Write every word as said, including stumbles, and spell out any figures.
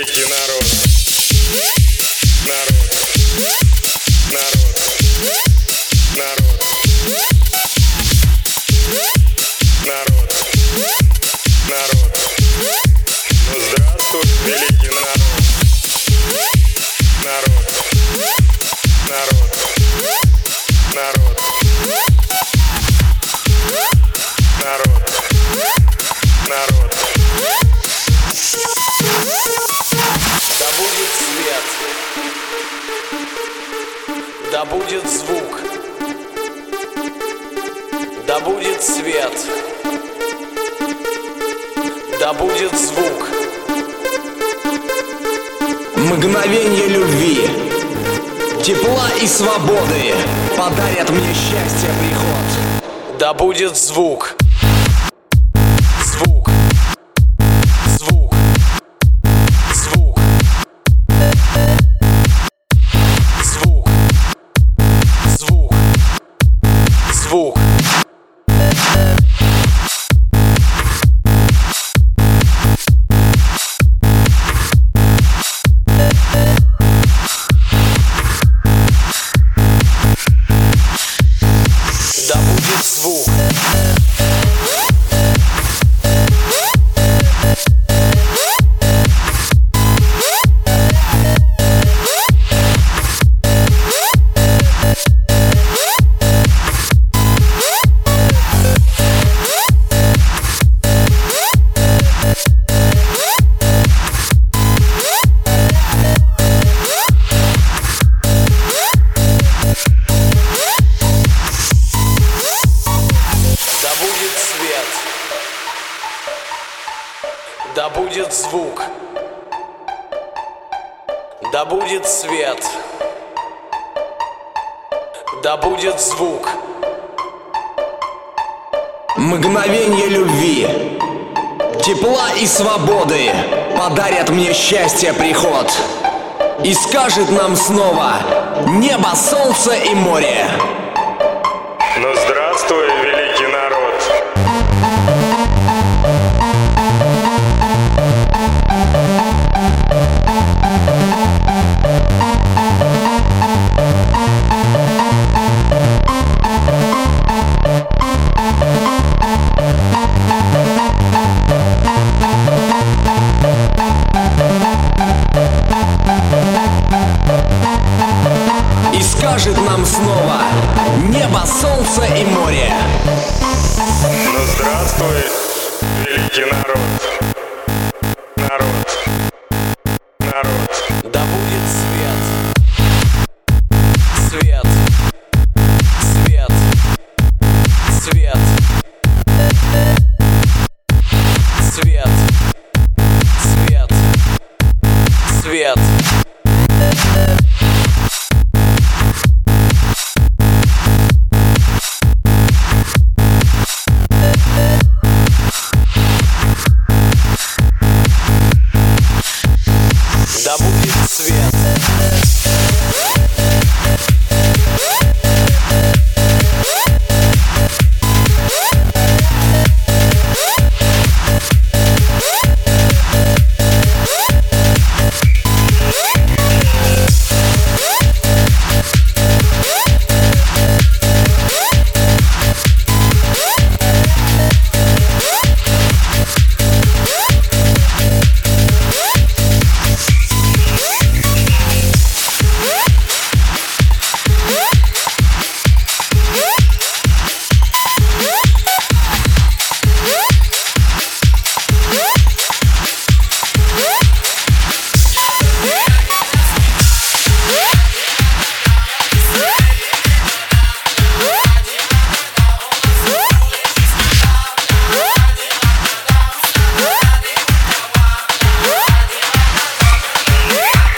великий народ. Народ. Народ. Народ. Народ. Народ. Ну здравствуй, великий народ. Народ. Народ. Народ. Народ. Народ. Да будет свет, да будет звук, да будет свет, да будет звук. Мгновенье любви, тепла и свободы подарят мне счастье приход. Да будет звук. Звук. Звук. Звук. Звук. Звук. Звук. Да будет звук. Да будет свет, да будет звук, да будет свет, да будет звук. Мгновенье любви, тепла и свободы подарят мне счастье приход. И скажет нам снова небо, солнце и море. Ну здравствуй,